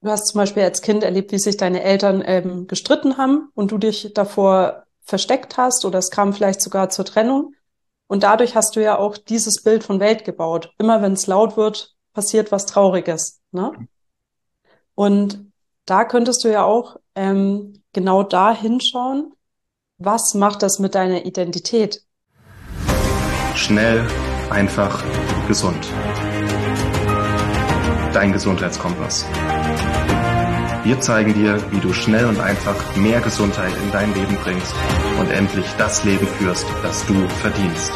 Du hast zum Beispiel als Kind erlebt, wie sich deine Eltern gestritten haben und du dich davor versteckt hast oder es kam vielleicht sogar zur Trennung. Und dadurch hast du ja auch dieses Bild von Welt gebaut. Immer wenn es laut wird, passiert was Trauriges, ne? Und da könntest du ja auch genau da hinschauen, was macht das mit deiner Identität? Schnell, einfach, gesund. Dein Gesundheitskompass. Wir zeigen dir, wie du schnell und einfach mehr Gesundheit in dein Leben bringst und endlich das Leben führst, das du verdienst.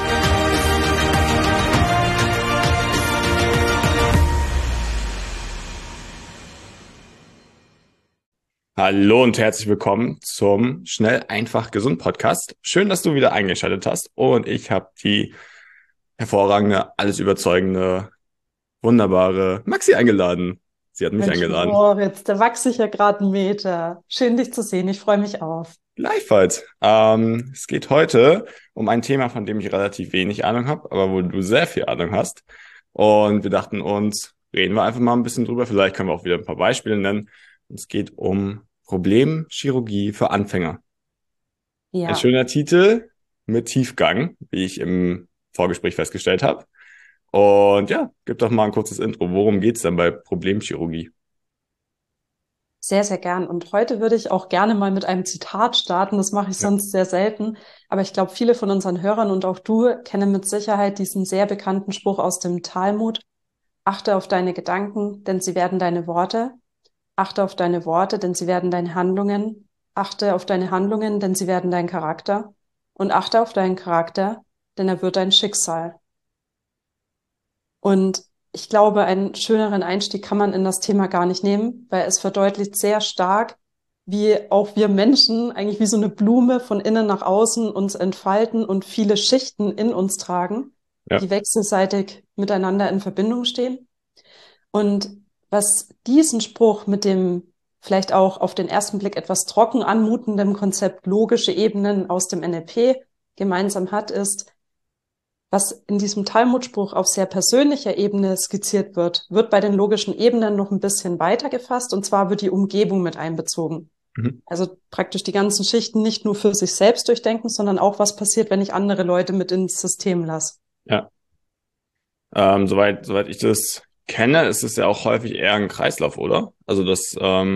Hallo und herzlich willkommen zum Schnell, einfach, gesund Podcast. Schön, dass du wieder eingeschaltet hast und ich habe die hervorragende, alles überzeugende, wunderbare Maxi eingeladen. Sie hat mich Mensch, eingeladen. Moritz, da wachse ich ja gerade einen Meter. Schön, dich zu sehen. Ich freue mich auf. Gleichfalls. Es geht heute um ein Thema, von dem ich relativ wenig Ahnung habe, aber wo du sehr viel Ahnung hast. Und wir dachten uns, reden wir einfach mal ein bisschen drüber. Vielleicht können wir auch wieder ein paar Beispiele nennen. Es geht um Problemchirurgie für Anfänger. Ein Ja, schöner Titel mit Tiefgang, wie ich im Vorgespräch festgestellt habe. Und ja, gib doch mal ein kurzes Intro. Worum geht's denn bei Problemchirurgie? sehr, sehr gern. Und heute würde ich auch gerne mal mit einem Zitat starten. Das mache ich Ja. sonst sehr selten. Aber ich glaube, viele von unseren Hörern und auch du kennen mit Sicherheit diesen sehr bekannten Spruch aus dem Talmud. Achte auf deine Gedanken, denn sie werden deine Worte. Achte auf deine Worte, denn sie werden deine Handlungen. Achte auf deine Handlungen, denn sie werden dein Charakter. Und achte auf deinen Charakter, denn er wird dein Schicksal. Und ich glaube, einen schöneren Einstieg kann man in das Thema gar nicht nehmen, weil es verdeutlicht sehr stark, wie auch wir Menschen eigentlich wie so eine Blume von innen nach außen uns entfalten und viele Schichten in uns tragen, Ja. die wechselseitig miteinander in Verbindung stehen. Und was diesen Spruch mit dem vielleicht auch auf den ersten Blick etwas trocken anmutenden Konzept logische Ebenen aus dem NLP gemeinsam hat, ist, was in diesem Talmudspruch auf sehr persönlicher Ebene skizziert wird, wird bei den logischen Ebenen noch ein bisschen weiter gefasst, und zwar wird die Umgebung mit einbezogen. Mhm. Also praktisch die ganzen Schichten nicht nur für sich selbst durchdenken, sondern auch, was passiert, wenn ich andere Leute mit ins System lasse. Ja. Soweit ich das kenne, ist es ja auch häufig eher ein Kreislauf, oder? Also, dass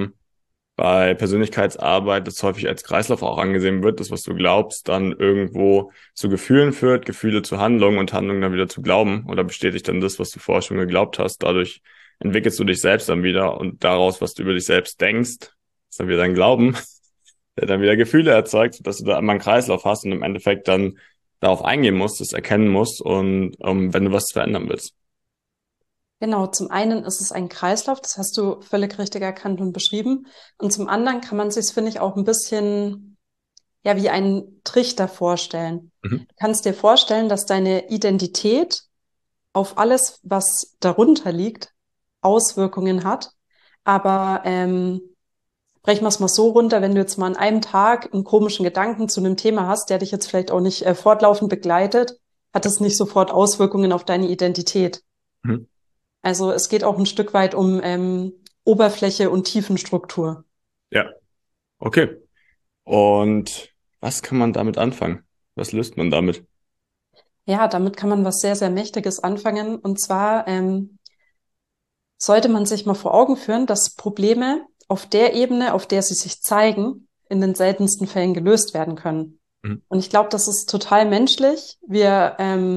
bei Persönlichkeitsarbeit das häufig als Kreislauf auch angesehen wird, das, was du glaubst, dann irgendwo zu Gefühlen führt, Gefühle zu Handlungen und Handlungen dann wieder zu Glauben oder bestätigt dann das, was du vorher schon geglaubt hast. Dadurch entwickelst du dich selbst dann wieder und daraus, was du über dich selbst denkst, ist dann wieder dein Glauben, der dann wieder Gefühle erzeugt, sodass du da immer einen Kreislauf hast und im Endeffekt dann darauf eingehen musst, das erkennen musst und wenn du was verändern willst. Genau, zum einen ist es ein Kreislauf, das hast du völlig richtig erkannt und beschrieben. Und zum anderen kann man sich, finde ich, auch ein bisschen ja wie einen Trichter vorstellen. Mhm. Du kannst dir vorstellen, dass deine Identität auf alles, was darunter liegt, Auswirkungen hat. Aber brechen wir es mal so runter, wenn du jetzt mal an einem Tag einen komischen Gedanken zu einem Thema hast, der dich jetzt vielleicht auch nicht fortlaufend begleitet, hat es nicht sofort Auswirkungen auf deine Identität. Mhm. Also es geht auch ein Stück weit um Oberfläche und Tiefenstruktur. Ja, okay. Und was kann man damit anfangen? Was löst man damit? Ja, damit kann man was sehr, sehr Mächtiges anfangen. Und zwar sollte man sich mal vor Augen führen, dass Probleme auf der Ebene, auf der sie sich zeigen, in den seltensten Fällen gelöst werden können. Mhm. Und ich glaube, das ist total menschlich. Wir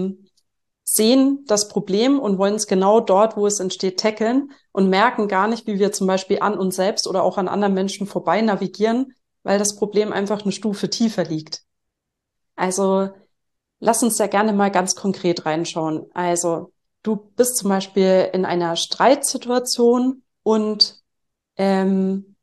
sehen das Problem und wollen es genau dort, wo es entsteht, tackeln und merken gar nicht, wie wir zum Beispiel an uns selbst oder auch an anderen Menschen vorbei navigieren, weil das Problem einfach eine Stufe tiefer liegt. Also lass uns da gerne mal ganz konkret reinschauen. Also du bist zum Beispiel in einer Streitsituation und ähm,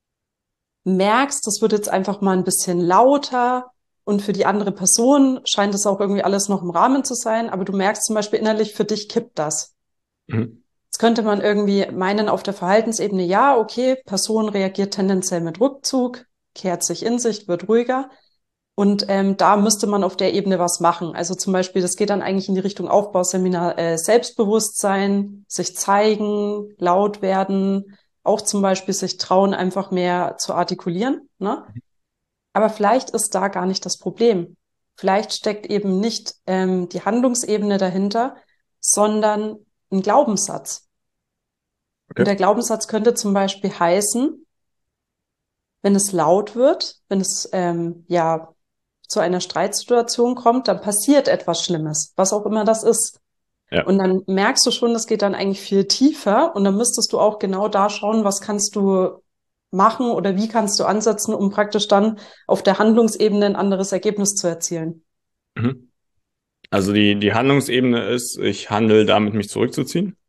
merkst, das wird jetzt einfach mal ein bisschen lauter und für die andere Person scheint es auch irgendwie alles noch im Rahmen zu sein, aber du merkst zum Beispiel innerlich, für dich kippt das. Mhm. Jetzt könnte man irgendwie meinen auf der Verhaltensebene, ja, okay, Person reagiert tendenziell mit Rückzug, kehrt sich in sich, wird ruhiger. Und da müsste man auf der Ebene was machen. Also zum Beispiel, das geht dann eigentlich in die Richtung Aufbauseminar, Selbstbewusstsein, sich zeigen, laut werden, auch zum Beispiel sich trauen, einfach mehr zu artikulieren, ne? Aber vielleicht ist da gar nicht das Problem. Vielleicht steckt eben nicht die Handlungsebene dahinter, sondern ein Glaubenssatz. Und Okay. der Glaubenssatz könnte zum Beispiel heißen, wenn es laut wird, wenn es ja zu einer Streitsituation kommt, dann passiert etwas Schlimmes, was auch immer das ist. Ja. Und dann merkst du schon, das geht dann eigentlich viel tiefer und dann müsstest du auch genau da schauen, was kannst du machen oder wie kannst du ansetzen, um praktisch dann auf der Handlungsebene ein anderes Ergebnis zu erzielen. Mhm. Also die Handlungsebene ist, ich handle damit, mich zurückzuziehen.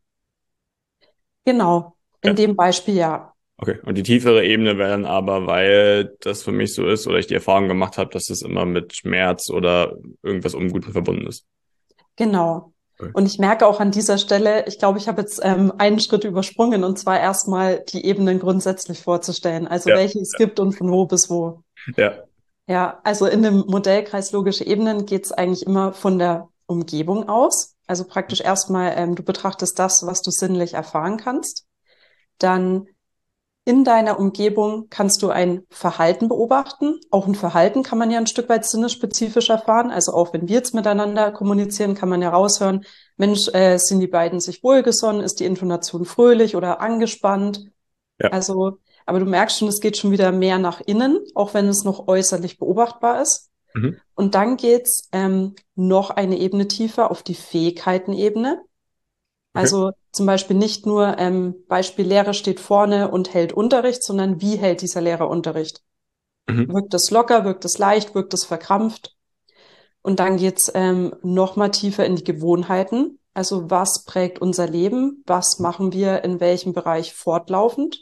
Genau, in Ja. dem Beispiel ja. Okay. Und die tiefere Ebene wäre dann aber, weil das für mich so ist oder ich die Erfahrung gemacht habe, dass es immer mit Schmerz oder irgendwas Unguten verbunden ist. Genau. Okay. Und ich merke auch an dieser Stelle, ich glaube, ich habe jetzt einen Schritt übersprungen und zwar erstmal die Ebenen grundsätzlich vorzustellen, also Ja. welche es gibt und von wo bis wo. Ja. Ja, also in dem Modellkreis logische Ebenen geht es eigentlich immer von der Umgebung aus. Also praktisch erstmal, du betrachtest das, was du sinnlich erfahren kannst. Dann in deiner Umgebung kannst du ein Verhalten beobachten. Auch ein Verhalten kann man ja ein Stück weit sinnesspezifisch erfahren. Also auch wenn wir jetzt miteinander kommunizieren, kann man ja raushören, Mensch, sind die beiden sich wohlgesonnen? Ist die Intonation fröhlich oder angespannt? Ja. Also, aber du merkst schon, es geht schon wieder mehr nach innen, auch wenn es noch äußerlich beobachtbar ist. Mhm. Und dann geht's noch eine Ebene tiefer auf die Fähigkeitenebene. Okay. Also zum Beispiel nicht nur Beispiel Lehrer steht vorne und hält Unterricht, sondern wie hält dieser Lehrer Unterricht? Mhm. Wirkt es locker, wirkt es leicht, wirkt es verkrampft? Und dann geht's noch mal tiefer in die Gewohnheiten. Also was prägt unser Leben? Was machen wir in welchem Bereich fortlaufend?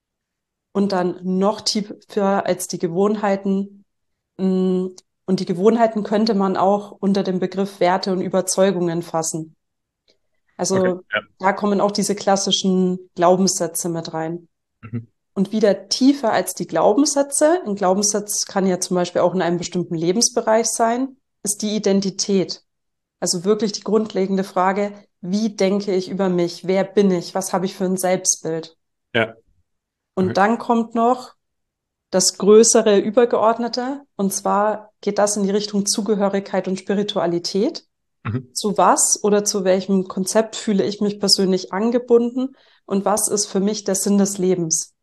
Und dann noch tiefer als die Gewohnheiten. Und die Gewohnheiten könnte man auch unter dem Begriff Werte und Überzeugungen fassen. Okay. Also Ja. da kommen auch diese klassischen Glaubenssätze mit rein. Mhm. Und wieder tiefer als die Glaubenssätze, ein Glaubenssatz kann ja zum Beispiel auch in einem bestimmten Lebensbereich sein, ist die Identität. Also wirklich die grundlegende Frage, wie denke ich über mich? Wer bin ich? Was habe ich für ein Selbstbild? Ja. Und Okay. dann kommt noch das größere Übergeordnete. Und zwar geht das in die Richtung Zugehörigkeit und Spiritualität. Mhm. Zu was oder zu welchem Konzept fühle ich mich persönlich angebunden? Und was ist für mich der Sinn des Lebens?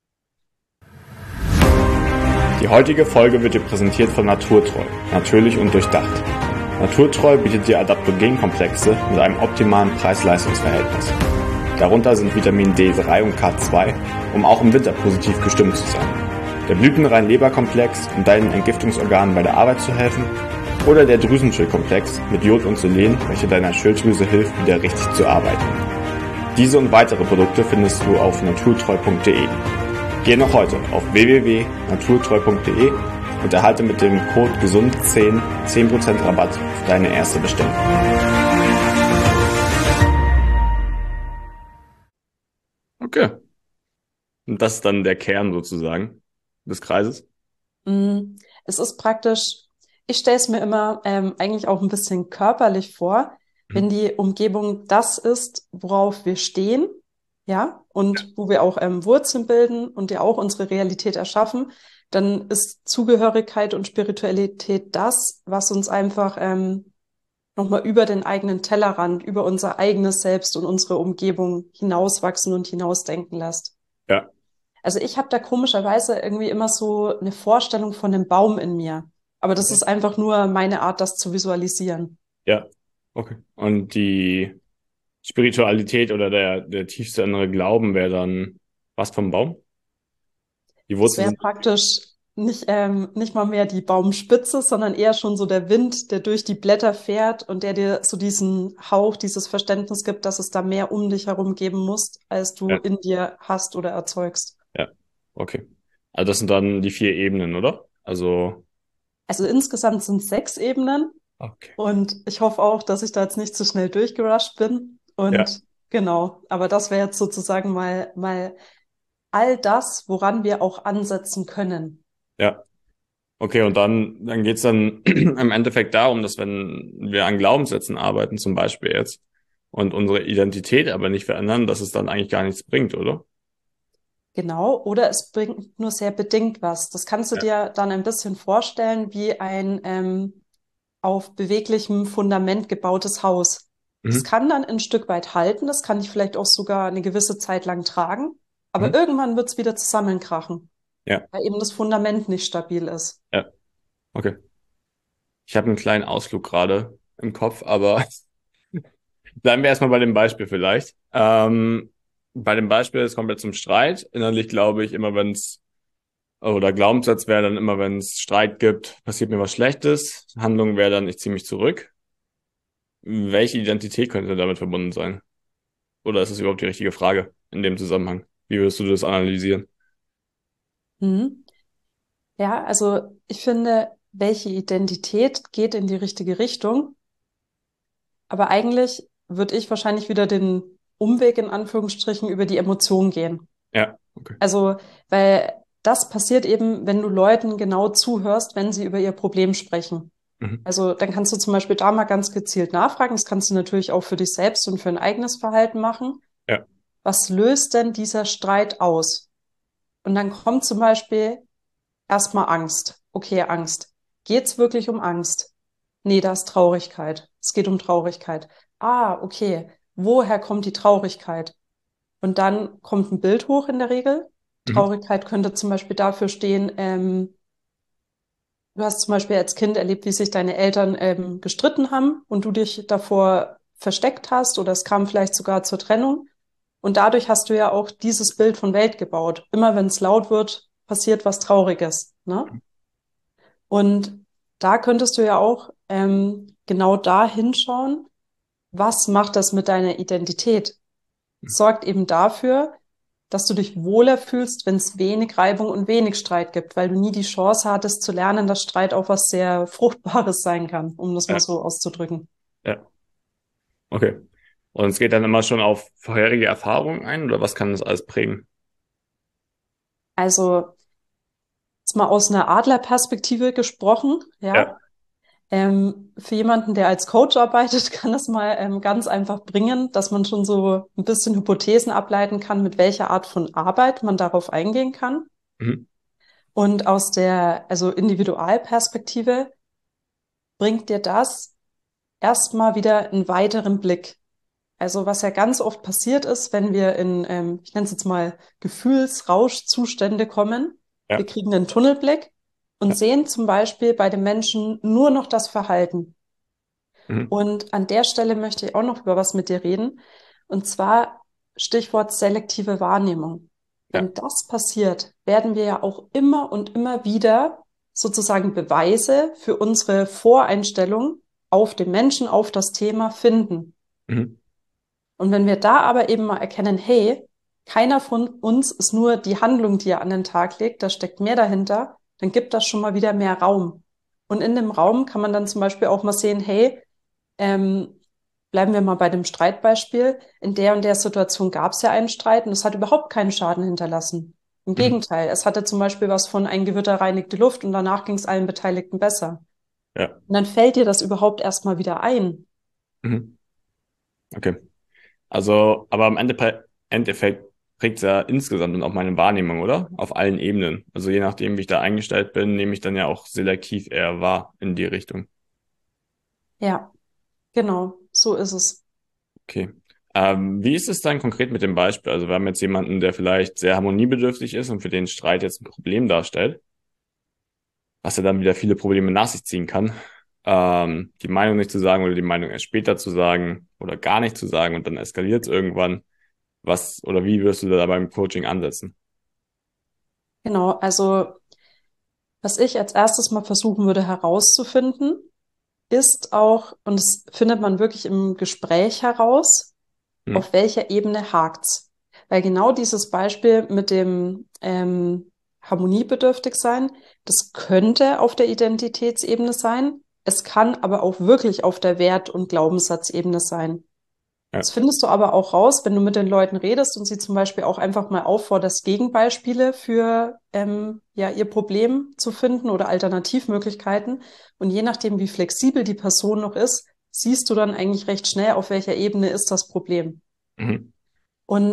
Die heutige Folge wird dir präsentiert von Naturtreu, natürlich und durchdacht. Naturtreu bietet dir Adaptogenkomplexe mit einem optimalen Preis-Leistungs-Verhältnis. Darunter sind Vitamin D3 und K2, um auch im Winter positiv gestimmt zu sein. Der Blütenrein-Leberkomplex, um deinen Entgiftungsorganen bei der Arbeit zu helfen. Oder der Drüsenschildkomplex mit Jod und Selen, welcher deiner Schilddrüse hilft, wieder richtig zu arbeiten. Diese und weitere Produkte findest du auf naturtreu.de. Geh noch heute auf www.naturtreu.de und erhalte mit dem Code GESUND10 10% Rabatt auf deine erste Bestellung. Okay. Und das ist dann der Kern sozusagen des Kreises? Es ist praktisch, ich stelle es mir immer eigentlich auch ein bisschen körperlich vor, wenn die Umgebung das ist, worauf wir stehen, ja, und wo wir auch Wurzeln bilden und ja auch unsere Realität erschaffen, dann ist Zugehörigkeit und Spiritualität das, was uns einfach nochmal über den eigenen Tellerrand, über unser eigenes Selbst und unsere Umgebung hinauswachsen und hinausdenken lässt. Ja. Also ich habe da komischerweise irgendwie immer so eine Vorstellung von einem Baum in mir. Aber das ist einfach nur meine Art, das zu visualisieren. Ja. Okay. Und die Spiritualität oder der tiefste innere Glauben wäre dann was vom Baum? Die Es Wurzeln wäre sind. praktisch nicht mal mehr die Baumspitze, sondern eher schon so der Wind, der durch die Blätter fährt und der dir so diesen Hauch, dieses Verständnis gibt, dass es da mehr um dich herum geben muss, als du Ja. in dir hast oder erzeugst. Ja. Okay. Also das sind dann die 4 Ebenen, oder? Also. Also insgesamt sind es 6 Ebenen. Okay. Und ich hoffe auch, dass ich da jetzt nicht zu schnell durchgerusht bin. Ja. Und genau, aber das wäre jetzt sozusagen mal all das, woran wir auch ansetzen können. Ja. Okay, und dann geht's dann im Endeffekt darum, dass wenn wir an Glaubenssätzen arbeiten, zum Beispiel jetzt, und unsere Identität aber nicht verändern, dass es dann eigentlich gar nichts bringt, oder? Genau, oder es bringt nur sehr bedingt was. Das kannst du Ja. dir dann ein bisschen vorstellen wie ein auf beweglichem Fundament gebautes Haus. Das Mhm. kann dann ein Stück weit halten, das kann dich vielleicht auch sogar eine gewisse Zeit lang tragen, aber Mhm. irgendwann wird es wieder zusammenkrachen, Ja. weil eben das Fundament nicht stabil ist. Ja. Okay. Ich habe einen kleinen Ausflug gerade im Kopf, aber bleiben wir erstmal bei dem Beispiel vielleicht. Bei dem Beispiel, es kommt jetzt zum Streit. Innerlich glaube ich, immer wenn es, oder Glaubenssatz wäre dann immer, wenn es Streit gibt, passiert mir was Schlechtes. Handlung wäre dann, ich ziehe mich zurück. Welche Identität könnte damit verbunden sein? Oder ist das überhaupt die richtige Frage in dem Zusammenhang? Wie würdest du das analysieren? Mhm. Ja, also ich finde, welche Identität geht in die richtige Richtung, aber eigentlich würde ich wahrscheinlich wieder den Umweg in Anführungsstrichen über die Emotion gehen. Ja, okay. Also, weil das passiert eben, wenn du Leuten genau zuhörst, wenn sie über ihr Problem sprechen. Mhm. Also, dann kannst du zum Beispiel da mal ganz gezielt nachfragen. Das kannst du natürlich auch für dich selbst und für ein eigenes Verhalten machen. Ja. Was löst denn dieser Streit aus? Und dann kommt zum Beispiel erstmal Angst. Okay, Angst. Geht's wirklich um Angst? Nee, da ist Traurigkeit. Es geht um Traurigkeit. Ah, okay. Woher kommt die Traurigkeit? Und dann kommt ein Bild hoch in der Regel. Mhm. Traurigkeit könnte zum Beispiel dafür stehen, du hast zum Beispiel als Kind erlebt, wie sich deine Eltern gestritten haben und du dich davor versteckt hast oder es kam vielleicht sogar zur Trennung. Und dadurch hast du ja auch dieses Bild von Welt gebaut. Immer wenn es laut wird, passiert was Trauriges, ne? Und da könntest du ja auch genau da hinschauen, was macht das mit deiner Identität? Sorgt eben dafür, dass du dich wohler fühlst, wenn es wenig Reibung und wenig Streit gibt, weil du nie die Chance hattest zu lernen, dass Streit auch was sehr Fruchtbares sein kann, um das mal Ja. so auszudrücken. Ja. Okay. Und es geht dann immer schon auf vorherige Erfahrungen ein, oder was kann das alles prägen? Also jetzt mal aus einer Adlerperspektive gesprochen, Ja. ja. Für jemanden, der als Coach arbeitet, kann das mal ganz einfach bringen, dass man schon so ein bisschen Hypothesen ableiten kann, mit welcher Art von Arbeit man darauf eingehen kann. Mhm. Und aus der, also Individualperspektive bringt dir das erstmal wieder einen weiteren Blick. Also was ja ganz oft passiert ist, wenn wir in, ich nenne es jetzt mal Gefühlsrauschzustände kommen, wir Ja. kriegen einen Tunnelblick und Ja. sehen zum Beispiel bei dem Menschen nur noch das Verhalten. Mhm. Und an der Stelle möchte ich auch noch über was mit dir reden. Und zwar Stichwort selektive Wahrnehmung. Ja. Wenn das passiert, werden wir ja auch immer und immer wieder sozusagen Beweise für unsere Voreinstellung auf den Menschen, auf das Thema finden. Mhm. Und wenn wir da aber eben mal erkennen, hey, keiner von uns ist nur die Handlung, die er an den Tag legt, da steckt mehr dahinter, dann gibt das schon mal wieder mehr Raum. Und in dem Raum kann man dann zum Beispiel auch mal sehen, hey, ähm, bleiben wir mal bei dem Streitbeispiel. In der und der Situation gab es ja einen Streit und es hat überhaupt keinen Schaden hinterlassen. Im Mhm. Gegenteil, es hatte zum Beispiel was von ein Gewitter reinigt die Luft und danach ging es allen Beteiligten besser. Ja. Und dann fällt dir das überhaupt erstmal wieder ein. Mhm. Okay. Also, aber im Endeffekt prägt es ja insgesamt dann auch meine Wahrnehmung, oder? Auf allen Ebenen. Also je nachdem, wie ich da eingestellt bin, nehme ich dann ja auch selektiv eher wahr in die Richtung. Ja, genau, so ist es. Okay. Wie ist es dann konkret mit dem Beispiel? Also wir haben jetzt jemanden, der vielleicht sehr harmoniebedürftig ist und für den Streit jetzt ein Problem darstellt, was ja dann wieder viele Probleme nach sich ziehen kann. Die Meinung nicht zu sagen oder die Meinung erst später zu sagen oder gar nicht zu sagen und dann eskaliert es irgendwann. Was oder wie wirst du da beim Coaching ansetzen? Genau, also was ich als erstes mal versuchen würde herauszufinden, ist auch, und das findet man wirklich im Gespräch heraus, Hm? auf welcher Ebene hakt's? Weil genau dieses Beispiel mit dem harmoniebedürftig sein, das könnte auf der Identitätsebene sein. Es kann aber auch wirklich auf der Wert- und Glaubenssatzebene sein. Ja. Das findest du aber auch raus, wenn du mit den Leuten redest und sie zum Beispiel auch einfach mal aufforderst, Gegenbeispiele für ja, ihr Problem zu finden oder Alternativmöglichkeiten. Und je nachdem, wie flexibel die Person noch ist, siehst du dann eigentlich recht schnell, auf welcher Ebene ist das Problem. Mhm. Und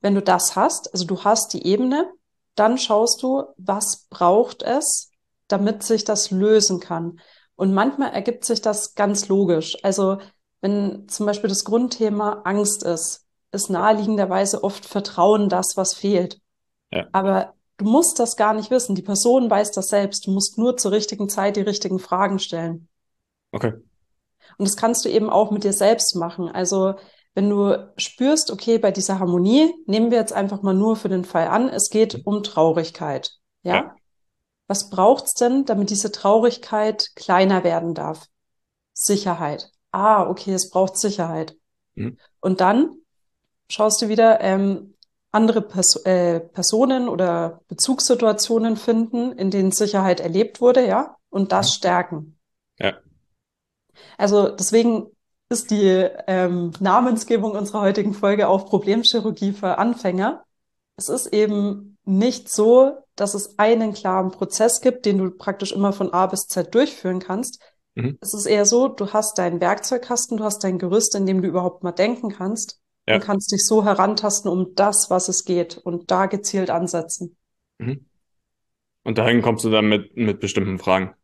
Wenn du das hast, also du hast die Ebene, dann schaust du, was braucht es, damit sich das lösen kann. Und manchmal ergibt sich das ganz logisch. Also wenn zum Beispiel das Grundthema Angst ist naheliegenderweise oft Vertrauen das, was fehlt. Ja, Aber du musst das gar nicht wissen. Die Person weiß das selbst. Du musst nur zur richtigen Zeit die richtigen Fragen stellen. okay. Und das kannst du eben auch mit dir selbst machen. Also wenn du spürst, okay, bei dieser Harmonie, nehmen wir jetzt einfach mal nur für den Fall an, es geht um Traurigkeit. Ja. Ja? Was braucht's denn, damit diese Traurigkeit kleiner werden darf? Sicherheit. Ah, okay, es braucht Sicherheit. Mhm. Und dann schaust du wieder andere Personen oder Bezugssituationen finden, in denen Sicherheit erlebt wurde, ja, und das Mhm. stärken. Ja. Also deswegen ist die Namensgebung unserer heutigen Folge auch Problemchirurgie für Anfänger. Es ist eben nicht so, dass es einen klaren Prozess gibt, den du praktisch immer von A bis Z durchführen kannst. Mhm. Es ist eher so, du hast deinen Werkzeugkasten, du hast dein Gerüst, in dem du überhaupt mal denken kannst und Ja. kannst dich so herantasten um das, was es geht und da gezielt ansetzen. Mhm. Und dahin kommst du dann mit bestimmten Fragen.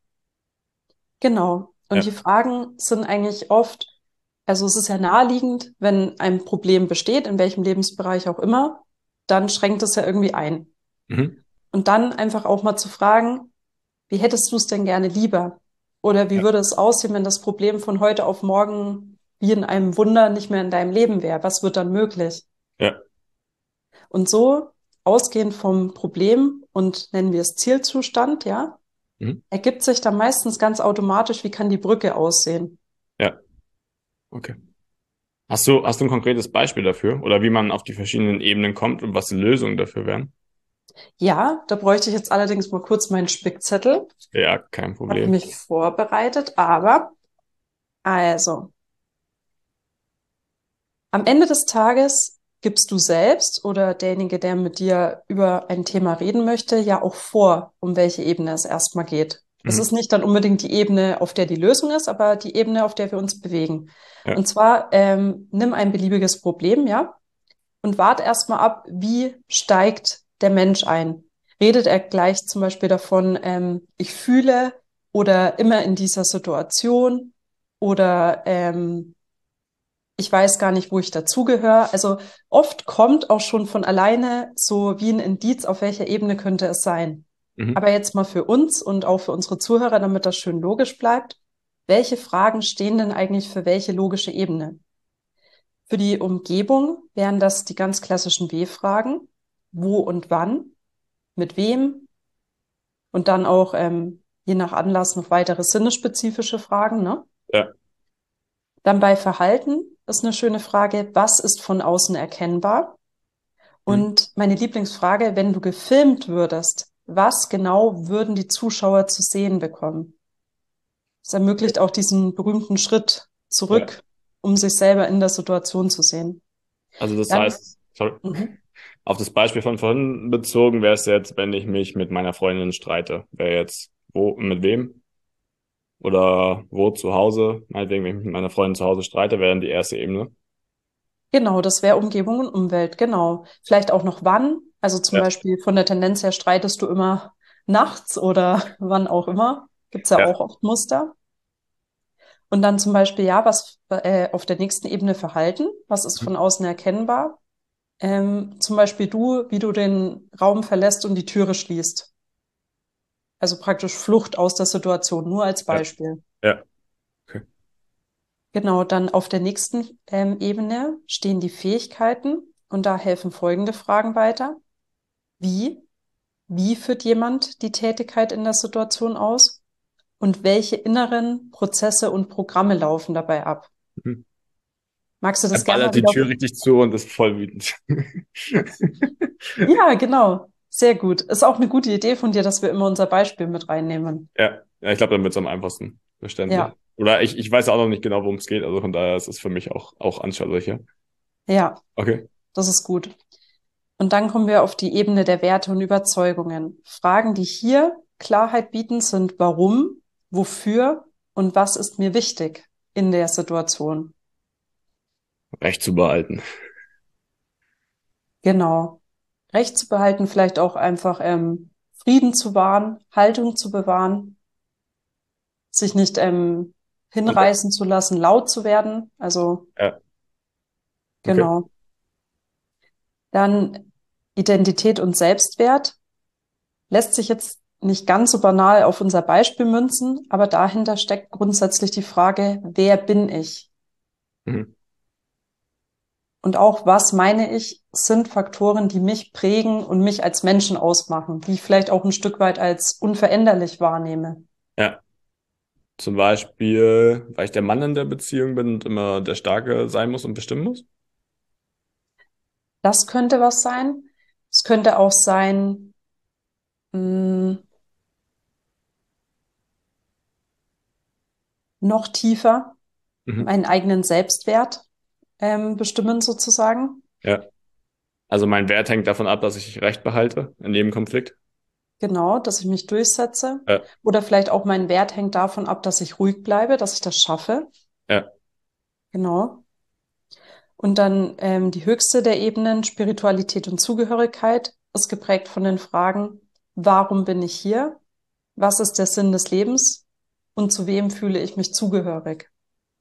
Genau. Und Ja. die Fragen sind eigentlich oft, also es ist ja naheliegend, wenn ein Problem besteht, in welchem Lebensbereich auch immer, dann schränkt es ja irgendwie ein. Mhm. Und dann einfach auch mal zu fragen, wie hättest du es denn gerne lieber? Oder wie Ja. würde es aussehen, wenn das Problem von heute auf morgen wie in einem Wunder nicht mehr in deinem Leben wäre? Was wird dann möglich? Ja. Und so, ausgehend vom Problem und nennen wir es Zielzustand, ja, Mhm. ergibt sich dann meistens ganz automatisch, wie kann die Brücke aussehen? Ja. Okay. Hast du ein konkretes Beispiel dafür? Oder wie man auf die verschiedenen Ebenen kommt und was die Lösungen dafür wären? Ja, da bräuchte ich jetzt allerdings mal kurz meinen Spickzettel. Ja, kein Habe Problem. mich vorbereitet, aber also, am Ende des Tages gibst du selbst oder derjenige, der mit dir über ein Thema reden möchte, ja auch vor, um welche Ebene es erstmal geht. Es Mhm. ist nicht dann unbedingt die Ebene, auf der die Lösung ist, aber die Ebene, auf der wir uns bewegen. Ja. Und zwar nimm ein beliebiges Problem, ja, und wart erstmal ab, wie steigt der Mensch ein? Redet er gleich zum Beispiel davon, ich fühle oder immer in dieser Situation oder ich weiß gar nicht, wo ich dazugehöre. Also oft kommt auch schon von alleine so wie ein Indiz, auf welcher Ebene könnte es sein. Mhm. Aber jetzt mal für uns und auch für unsere Zuhörer, damit das schön logisch bleibt. Welche Fragen stehen denn eigentlich für welche logische Ebene? Für die Umgebung wären das die ganz klassischen W-Fragen. Wo und wann? Mit wem? Und dann auch je nach Anlass noch weitere sinnespezifische Fragen, ne? Ja. Dann bei Verhalten ist eine schöne Frage, was ist von außen erkennbar? Mhm. Und meine Lieblingsfrage, wenn du gefilmt würdest, was genau würden die Zuschauer zu sehen bekommen? Es ermöglicht auch diesen berühmten Schritt Ja. zurück, um sich selber in der Situation zu sehen. Also das Dann, heißt, sorry, mhm. auf das Beispiel von vorhin bezogen wäre es jetzt, wenn ich mich mit meiner Freundin streite. Wäre jetzt wo, mit wem? Oder wo zu Hause? Meinetwegen, wenn ich mich mit meiner Freundin zu Hause streite, wäre dann die erste Ebene. Genau, das wäre Umgebung und Umwelt, genau. Vielleicht auch noch wann. Also zum Ja. Beispiel von der Tendenz her streitest du immer nachts oder wann auch immer. Gibt's ja Ja. auch oft Muster. Und dann zum Beispiel, ja, was auf der nächsten Ebene Verhalten, was ist Mhm. von außen erkennbar? Zum Beispiel du, wie du den Raum verlässt und die Türe schließt. Also praktisch Flucht aus der Situation, nur als Ja. Beispiel. Ja. Okay. Genau, dann auf der nächsten Ebene stehen die Fähigkeiten und da helfen folgende Fragen weiter. Wie? Wie führt jemand die Tätigkeit in der Situation aus? Und welche inneren Prozesse und Programme laufen dabei ab? Mhm. Magst du Er das gerne ballert mal die wieder? Tür richtig zu und ist voll wütend. Ja, genau. Sehr gut. Ist auch eine gute Idee von dir, dass wir immer unser Beispiel mit reinnehmen. Ja, ja, ich glaube, dann wird es am einfachsten verständlich. Ja, Oder ich weiß auch noch nicht genau, worum es geht, also von daher ist es für mich auch anschaulicher. ja, Okay. das ist gut. Und dann kommen wir auf die Ebene der Werte und Überzeugungen. Fragen, die hier Klarheit bieten, sind warum, wofür und was ist mir wichtig in der Situation. Recht zu behalten. Genau. Recht zu behalten, vielleicht auch einfach Frieden zu wahren, Haltung zu bewahren, sich nicht Und hinreißen zu lassen, laut zu werden. Also ja, okay. genau. Dann Identität und Selbstwert lässt sich jetzt nicht ganz so banal auf unser Beispiel münzen, aber dahinter steckt grundsätzlich die Frage, wer bin ich? Mhm. Und auch, was meine ich, sind Faktoren, die mich prägen und mich als Menschen ausmachen, die ich vielleicht auch ein Stück weit als unveränderlich wahrnehme. Ja, zum Beispiel, weil ich der Mann in der Beziehung bin und immer der Starke sein muss und bestimmen muss. Das könnte was sein. Es könnte auch sein, mh, noch tiefer Mhm. meinen eigenen Selbstwert bestimmen sozusagen. Ja. Also mein Wert hängt davon ab, dass ich Recht behalte in jedem Konflikt. Genau, dass ich mich durchsetze. Ja, Oder vielleicht auch mein Wert hängt davon ab, dass ich ruhig bleibe, dass ich das schaffe. ja, Genau. Und dann die höchste der Ebenen, Spiritualität und Zugehörigkeit, ist geprägt von den Fragen, warum bin ich hier? Was ist der Sinn des Lebens? Und zu wem fühle ich mich zugehörig?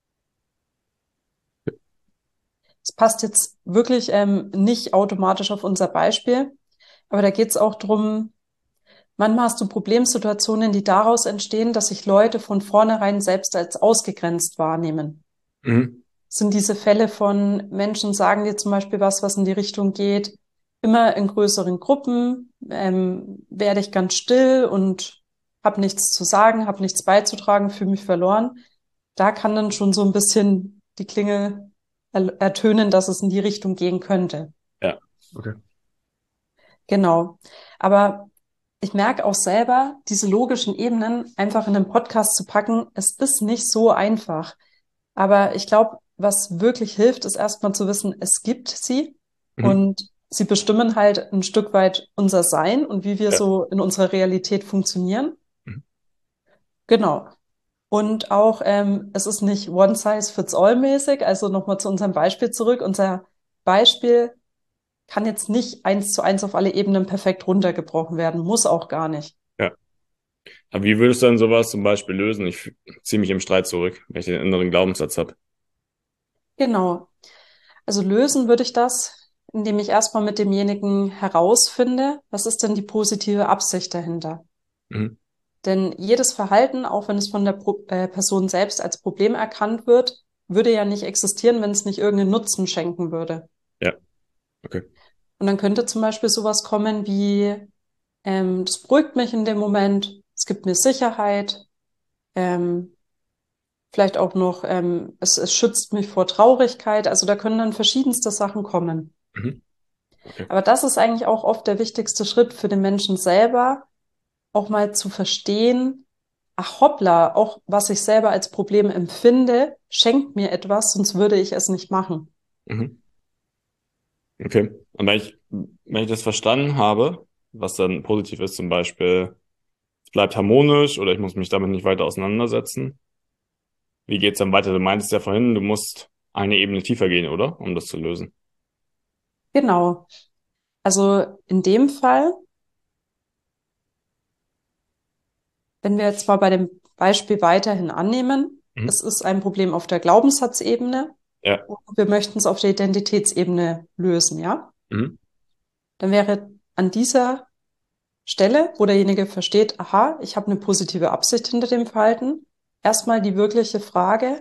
Es passt jetzt wirklich nicht automatisch auf unser Beispiel, aber da geht es auch drum. Manchmal hast du Problemsituationen, die daraus entstehen, dass sich Leute von vornherein selbst als ausgegrenzt wahrnehmen. mhm. Sind diese Fälle von Menschen sagen dir zum Beispiel was in die Richtung geht, immer in größeren Gruppen, werde ich ganz still und habe nichts zu sagen, habe nichts beizutragen, fühle mich verloren. Da kann dann schon so ein bisschen die Klingel ertönen, dass es in die Richtung gehen könnte. Ja, okay. Genau. Aber ich merke auch selber, diese logischen Ebenen einfach in einen Podcast zu packen, es ist nicht so einfach. Aber ich glaube, was wirklich hilft, ist erstmal zu wissen, es gibt sie Mhm. und sie bestimmen halt ein Stück weit unser Sein und wie wir Ja. so in unserer Realität funktionieren. Mhm. Genau. Und auch, es ist nicht one size fits all mäßig. Also nochmal zu unserem Beispiel zurück. Unser Beispiel kann jetzt nicht eins zu eins auf alle Ebenen perfekt runtergebrochen werden, muss auch gar nicht. Ja. Aber wie würdest du denn sowas zum Beispiel lösen? Ich ziehe mich im Streit zurück, wenn ich den inneren Glaubenssatz habe. Genau. Also lösen würde ich das, indem ich erstmal mit demjenigen herausfinde, was ist denn die positive Absicht dahinter? Mhm. Denn jedes Verhalten, auch wenn es von der Person selbst als Problem erkannt wird, würde ja nicht existieren, wenn es nicht irgendeinen Nutzen schenken würde. Ja, okay. Und dann könnte zum Beispiel sowas kommen wie, das beruhigt mich in dem Moment, es gibt mir Sicherheit, ähm, vielleicht auch noch, es schützt mich vor Traurigkeit. Also da können dann verschiedenste Sachen kommen. Mhm. Okay. Aber das ist eigentlich auch oft der wichtigste Schritt für den Menschen selber, auch mal zu verstehen, ach hoppla, auch was ich selber als Problem empfinde, schenkt mir etwas, sonst würde ich es nicht machen. Mhm. Okay. Und wenn ich das verstanden habe, was dann positiv ist, zum Beispiel, es bleibt harmonisch oder ich muss mich damit nicht weiter auseinandersetzen. Wie geht's dann weiter? Du meintest ja vorhin, du musst eine Ebene tiefer gehen, oder? Um das zu lösen. Genau. Also in dem Fall, wenn wir jetzt mal bei dem Beispiel weiterhin annehmen, Mhm. es ist ein Problem auf der Glaubenssatzebene Ja. und wir möchten es auf der Identitätsebene lösen, ja? Mhm. Dann wäre an dieser Stelle, wo derjenige versteht, aha, ich habe eine positive Absicht hinter dem Verhalten, erstmal die wirkliche Frage,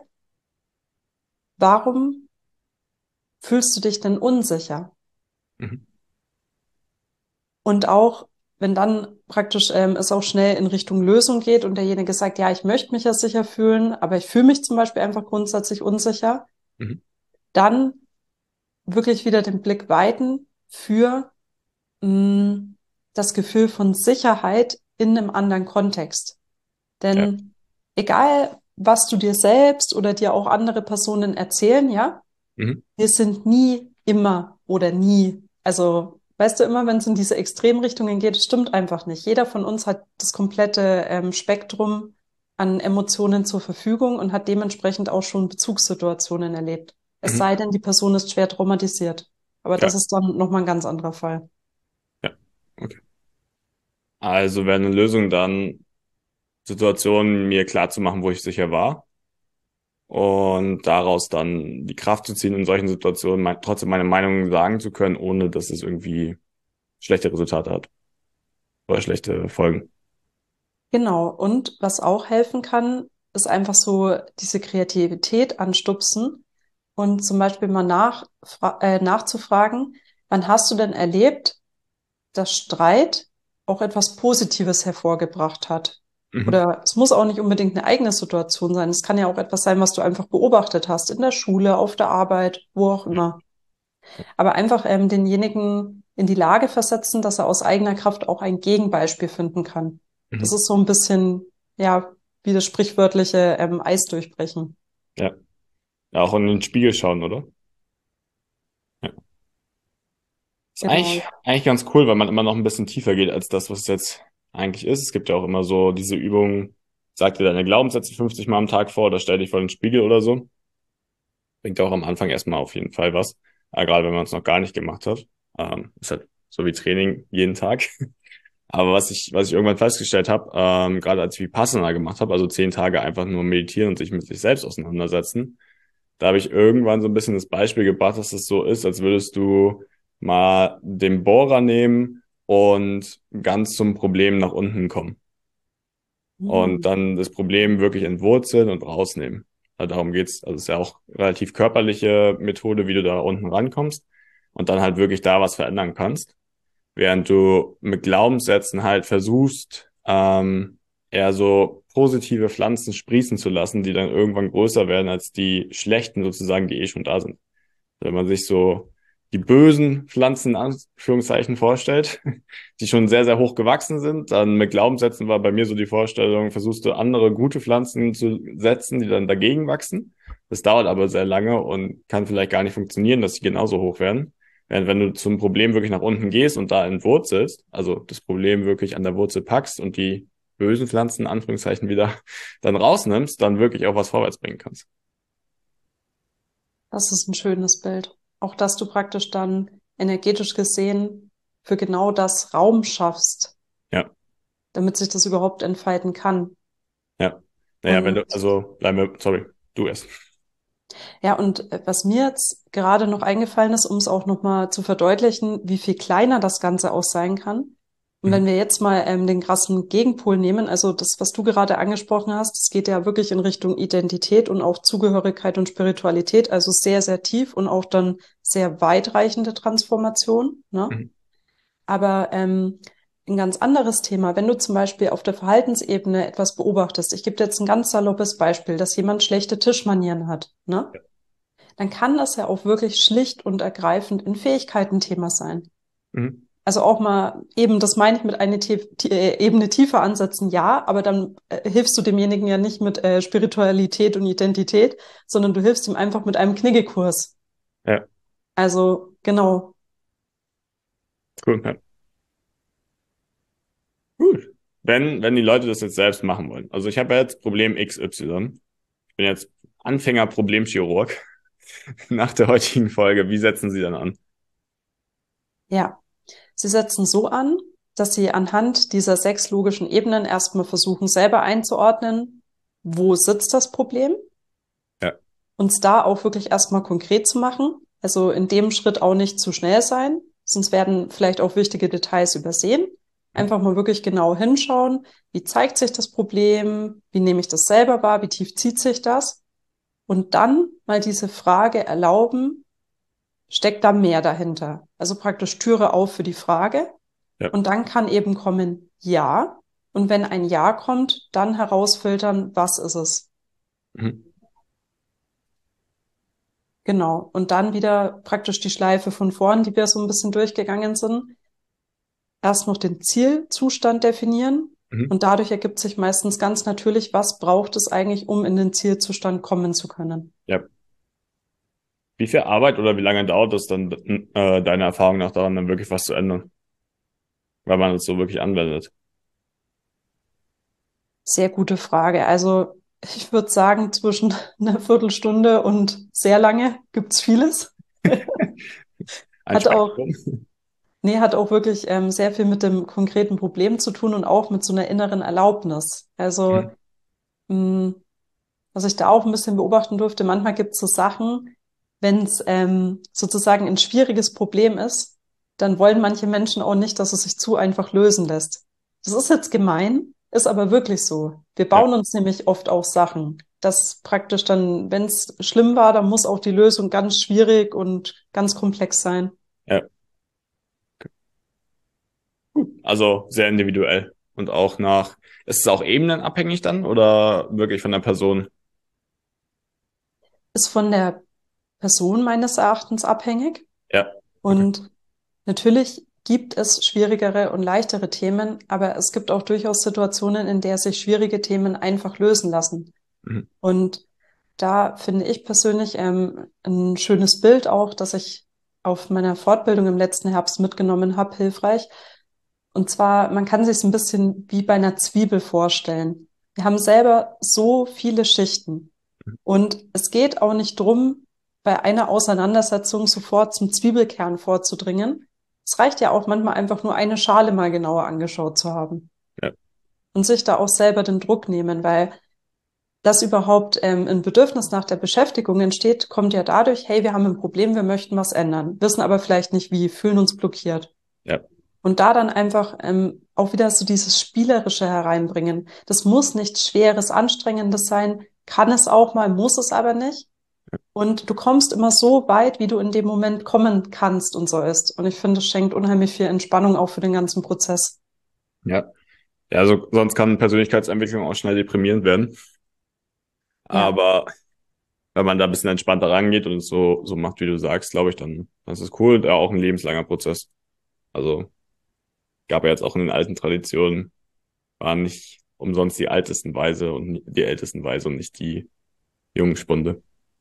warum fühlst du dich denn unsicher? Mhm. Und auch, wenn dann praktisch es auch schnell in Richtung Lösung geht und derjenige sagt, ja, ich möchte mich ja sicher fühlen, aber ich fühle mich zum Beispiel einfach grundsätzlich unsicher, Mhm. dann wirklich wieder den Blick weiten für mh, das Gefühl von Sicherheit in einem anderen Kontext. Ja. Denn egal, was du dir selbst oder dir auch andere Personen erzählen, ja, Mhm. wir sind nie immer oder nie. Also, weißt du, immer wenn es in diese Extremrichtungen geht, es stimmt einfach nicht. Jeder von uns hat das komplette Spektrum an Emotionen zur Verfügung und hat dementsprechend auch schon Bezugssituationen erlebt. Es Mhm. sei denn, die Person ist schwer traumatisiert. Aber Ja, das ist dann nochmal ein ganz anderer Fall. ja, okay. Also wäre eine Lösung dann, Situationen mir klar zu machen, wo ich sicher war und daraus dann die Kraft zu ziehen, in solchen Situationen trotzdem meine Meinung sagen zu können, ohne dass es irgendwie schlechte Resultate hat oder schlechte Folgen. Genau. Und was auch helfen kann, ist einfach so diese Kreativität anstupsen und zum Beispiel mal nachzufragen, wann hast du denn erlebt, dass Streit auch etwas Positives hervorgebracht hat? Mhm. Oder es muss auch nicht unbedingt eine eigene Situation sein. Es kann ja auch etwas sein, was du einfach beobachtet hast, in der Schule, auf der Arbeit, wo auch immer. Aber einfach denjenigen in die Lage versetzen, dass er aus eigener Kraft auch ein Gegenbeispiel finden kann. Das Mhm. ist so ein bisschen, ja, wie das sprichwörtliche Eis durchbrechen. Ja. Ja, auch in den Spiegel schauen, oder? Ja. Ist Genau, eigentlich ganz cool, weil man immer noch ein bisschen tiefer geht als das, was es jetzt eigentlich ist. Es gibt ja auch immer so diese Übungen, sag dir deine Glaubenssätze 50 Mal am Tag vor oder stell dich vor den Spiegel oder so. Bringt auch am Anfang erstmal auf jeden Fall was. Gerade wenn man es noch gar nicht gemacht hat. Ist halt so wie Training jeden Tag. Aber was ich irgendwann festgestellt habe, gerade als ich Vipassana gemacht habe, also 10 Tage einfach nur meditieren und sich mit sich selbst auseinandersetzen, da habe ich irgendwann so ein bisschen das Beispiel gebracht, dass es so ist, als würdest du mal den Bohrer nehmen und ganz zum Problem nach unten kommen. Und Mhm. dann das Problem wirklich entwurzeln und rausnehmen. Also darum geht's. Also es ist ja auch relativ körperliche Methode, wie du da unten rankommst und dann halt wirklich da was verändern kannst. Während du mit Glaubenssätzen halt versuchst, eher so positive Pflanzen sprießen zu lassen, die dann irgendwann größer werden als die schlechten sozusagen, die eh schon da sind. Wenn man sich so die bösen Pflanzen in Anführungszeichen vorstellt, die schon sehr, sehr hoch gewachsen sind, dann mit Glaubenssätzen war bei mir so die Vorstellung, versuchst du andere gute Pflanzen zu setzen, die dann dagegen wachsen. Das dauert aber sehr lange und kann vielleicht gar nicht funktionieren, dass sie genauso hoch werden. Während wenn du zum Problem wirklich nach unten gehst und da entwurzelst, also das Problem wirklich an der Wurzel packst und die bösen Pflanzen in Anführungszeichen wieder dann rausnimmst, dann wirklich auch was vorwärts bringen kannst. Das ist ein schönes Bild. Auch dass du praktisch dann energetisch gesehen für genau das Raum schaffst, Ja. damit sich das überhaupt entfalten kann. Ja. Naja, wenn Und du, also bleiben wir, sorry, du erst. ja, und was mir jetzt gerade noch eingefallen ist, um es auch nochmal zu verdeutlichen, wie viel kleiner das Ganze auch sein kann. Und wenn Mhm. wir jetzt mal den krassen Gegenpol nehmen, also das, was du gerade angesprochen hast, es geht ja wirklich in Richtung Identität und auch Zugehörigkeit und Spiritualität, also sehr, sehr tief und auch dann sehr weitreichende Transformation, ne? Mhm. Aber ein ganz anderes Thema, wenn du zum Beispiel auf der Verhaltensebene etwas beobachtest, ich gebe dir jetzt ein ganz saloppes Beispiel, dass jemand schlechte Tischmanieren hat, ne? Dann kann das ja auch wirklich schlicht und ergreifend ein Fähigkeitenthema sein. Mhm. Also auch mal eben, das meine ich mit einer Ebene tiefer ansetzen, ja, aber dann hilfst du demjenigen ja nicht mit Spiritualität und Identität, sondern du hilfst ihm einfach mit einem Kniggekurs. Ja, Also genau. cool. Ja. Gut. Wenn die Leute das jetzt selbst machen wollen. Also ich habe ja jetzt Problem XY. Ich bin jetzt Anfänger-Problemchirurg nach der heutigen Folge. Wie setzen Sie dann an? Ja, sie setzen so an, dass sie anhand dieser 6 logischen Ebenen erstmal versuchen, selber einzuordnen, wo sitzt das Problem, Ja. uns da auch wirklich erstmal konkret zu machen. Also in dem Schritt auch nicht zu schnell sein, sonst werden vielleicht auch wichtige Details übersehen. Mhm. Einfach mal wirklich genau hinschauen, wie zeigt sich das Problem, wie nehme ich das selber wahr, wie tief zieht sich das? Und dann mal diese Frage erlauben, steckt da mehr dahinter? Also praktisch Türe auf für die Frage. Ja. Und dann kann eben kommen Ja. Und wenn ein Ja kommt, dann herausfiltern, was ist es? Mhm. Genau. Und dann wieder praktisch die Schleife von vorn, die wir so ein bisschen durchgegangen sind. Erst noch den Zielzustand definieren. Mhm. Und dadurch ergibt sich meistens ganz natürlich, was braucht es eigentlich, um in den Zielzustand kommen zu können. Ja. Wie viel Arbeit oder wie lange dauert es dann, deiner Erfahrung nach daran, dann wirklich was zu ändern? Weil man es so wirklich anwendet. Sehr gute Frage. Also ich würde sagen, zwischen einer Viertelstunde und sehr lange gibt's vieles. Ein Hat auch, Spektrum. nee, hat auch wirklich sehr viel mit dem konkreten Problem zu tun und auch mit so einer inneren Erlaubnis. Also, Mhm. mh, was ich da auch ein bisschen beobachten durfte, manchmal gibt es so Sachen, wenn es sozusagen ein schwieriges Problem ist, dann wollen manche Menschen auch nicht, dass es sich zu einfach lösen lässt. Das ist jetzt gemein, ist aber wirklich so. Wir Ja, bauen uns nämlich oft auch Sachen, dass praktisch dann, wenn es schlimm war, dann muss auch die Lösung ganz schwierig und ganz komplex sein. ja. Also sehr individuell. Und auch ist es auch ebenenabhängig dann oder wirklich von der Person? Ist von der Person meines Erachtens abhängig. Ja, okay. Und natürlich gibt es schwierigere und leichtere Themen, aber es gibt auch durchaus Situationen, in der sich schwierige Themen einfach lösen lassen. Mhm. Und da finde ich persönlich ein schönes Bild auch, das ich auf meiner Fortbildung im letzten Herbst mitgenommen habe, hilfreich. Und zwar, man kann sich es ein bisschen wie bei einer Zwiebel vorstellen. Wir haben selber so viele Schichten. Und es geht auch nicht drum, bei einer Auseinandersetzung sofort zum Zwiebelkern vorzudringen. Es reicht ja auch manchmal einfach nur eine Schale mal genauer angeschaut zu haben Ja, und sich da auch selber den Druck nehmen, weil dass überhaupt ein Bedürfnis nach der Beschäftigung entsteht, kommt ja dadurch, hey, wir haben ein Problem, wir möchten was ändern, wissen aber vielleicht nicht wie, fühlen uns blockiert. ja, Und da dann einfach auch wieder so dieses Spielerische hereinbringen. Das muss nichts Schweres, Anstrengendes sein, kann es auch mal, muss es aber nicht. Und du kommst immer so weit, wie du in dem Moment kommen kannst und sollst. Und ich finde, es schenkt unheimlich viel Entspannung auch für den ganzen Prozess. ja. Ja, also sonst kann Persönlichkeitsentwicklung auch schnell deprimierend werden. Ja, Aber wenn man da ein bisschen entspannter rangeht und es so macht, wie du sagst, glaube ich, dann ist es cool. Ja, auch ein lebenslanger Prozess. Also gab ja jetzt auch in den alten Traditionen, waren nicht umsonst die ältesten Weise und die ältesten Weise und nicht die jungen Spunde.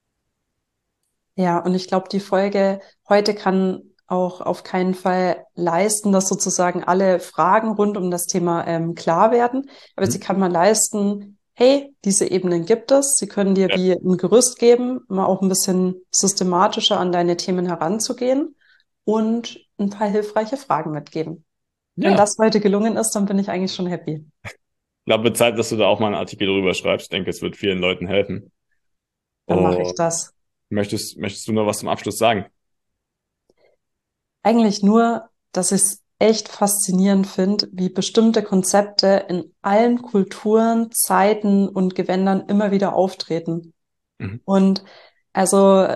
ja. Und ich glaube, die Folge heute kann auch auf keinen Fall leisten, dass sozusagen alle Fragen rund um das Thema klar werden. Aber sie Mhm. kann mal leisten, hey, diese Ebenen gibt es. Sie können dir Ja, wie ein Gerüst geben, mal auch ein bisschen systematischer an deine Themen heranzugehen und ein paar hilfreiche Fragen mitgeben. Wenn ja. das heute gelungen ist, dann bin ich eigentlich schon happy. Ich glaube, Zeit, dass du da auch mal einen Artikel drüber schreibst. Ich denke, es wird vielen Leuten helfen. Dann mache ich Und das. möchtest du noch was zum Abschluss sagen? Eigentlich nur, dass ich es echt faszinierend finde, wie bestimmte Konzepte in allen Kulturen, Zeiten und Gewändern immer wieder auftreten. Mhm. Und also,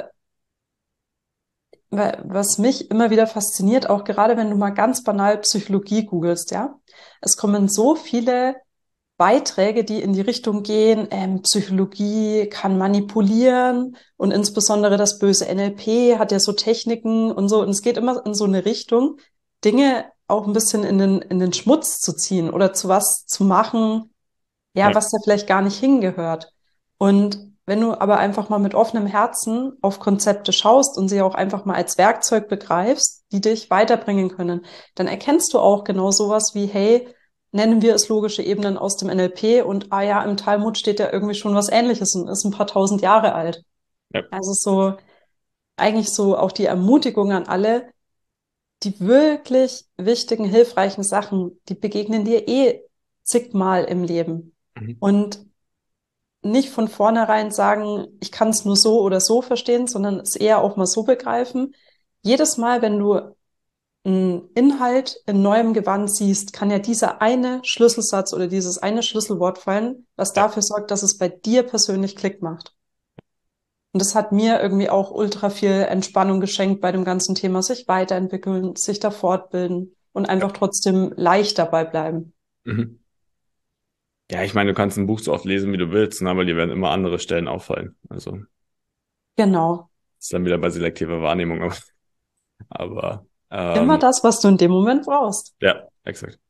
was mich immer wieder fasziniert, auch gerade wenn du mal ganz banal Psychologie googelst, ja, es kommen so viele Beiträge, die in die Richtung gehen, Psychologie kann manipulieren und insbesondere das böse NLP hat ja so Techniken und so. Und es geht immer in so eine Richtung, Dinge auch ein bisschen in den Schmutz zu ziehen oder zu was zu machen, ja, Ja, was da vielleicht gar nicht hingehört. Und wenn du aber einfach mal mit offenem Herzen auf Konzepte schaust und sie auch einfach mal als Werkzeug begreifst, die dich weiterbringen können, dann erkennst du auch genau sowas wie, hey, nennen wir es logische Ebenen aus dem NLP und ah ja, im Talmud steht ja irgendwie schon was Ähnliches und ist ein paar tausend Jahre alt. ja, Also so, eigentlich so auch die Ermutigung an alle, die wirklich wichtigen, hilfreichen Sachen, die begegnen dir eh zigmal im Leben. mhm. Und nicht von vornherein sagen, ich kann es nur so oder so verstehen, sondern es eher auch mal so begreifen. Jedes Mal, wenn du einen Inhalt in neuem Gewand siehst, kann ja dieser eine Schlüsselsatz oder dieses eine Schlüsselwort fallen, was Ja, dafür sorgt, dass es bei dir persönlich Klick macht. Und das hat mir irgendwie auch ultra viel Entspannung geschenkt bei dem ganzen Thema, sich weiterentwickeln, sich da fortbilden und ja. einfach trotzdem leicht dabei bleiben. Mhm. Ja, ich meine, du kannst ein Buch so oft lesen, wie du willst, ne, aber dir werden immer andere Stellen auffallen. Also, Genau. ist dann wieder bei selektiver Wahrnehmung. Aber Immer ähm, das, was du in dem Moment brauchst. ja, exakt.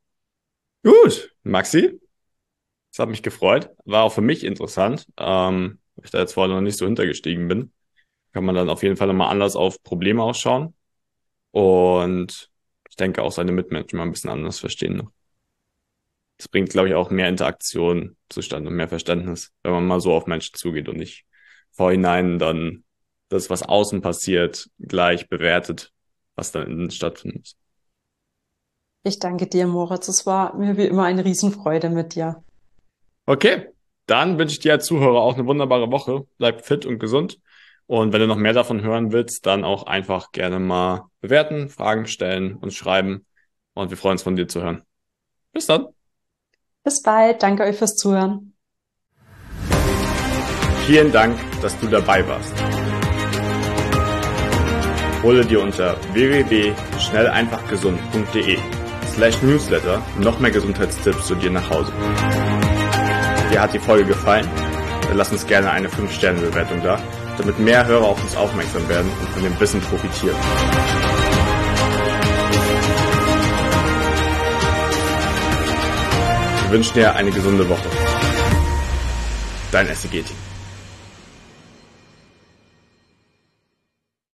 Gut, Maxi, es hat mich gefreut. War auch für mich interessant, weil ich da jetzt vorher noch nicht so hintergestiegen bin. Kann man dann auf jeden Fall nochmal anders auf Probleme ausschauen. Und ich denke auch seine Mitmenschen mal ein bisschen anders verstehen noch. Das bringt, glaube ich, auch mehr Interaktion zustande und mehr Verständnis, wenn man mal so auf Menschen zugeht und nicht vorhinein dann das, was außen passiert, gleich bewertet. was dann stattfinden muss. Ich danke dir, Moritz. Es war mir wie immer eine Riesenfreude mit dir. Okay, dann wünsche ich dir als Zuhörer auch eine wunderbare Woche. Bleib fit und gesund. Und wenn du noch mehr davon hören willst, dann auch einfach gerne mal bewerten, Fragen stellen, uns schreiben. Und wir freuen uns, von dir zu hören. Bis dann. Bis bald. Danke euch fürs Zuhören. Vielen Dank, dass du dabei warst. Hole dir unter www.schnelleinfachgesund.de/Newsletter noch mehr Gesundheitstipps zu dir nach Hause. Dir hat die Folge gefallen? Dann lass uns gerne eine 5-Sterne-Bewertung da, damit mehr Hörer auf uns aufmerksam werden und von dem Wissen profitieren. Wir wünschen dir eine gesunde Woche. Dein SEG-Team.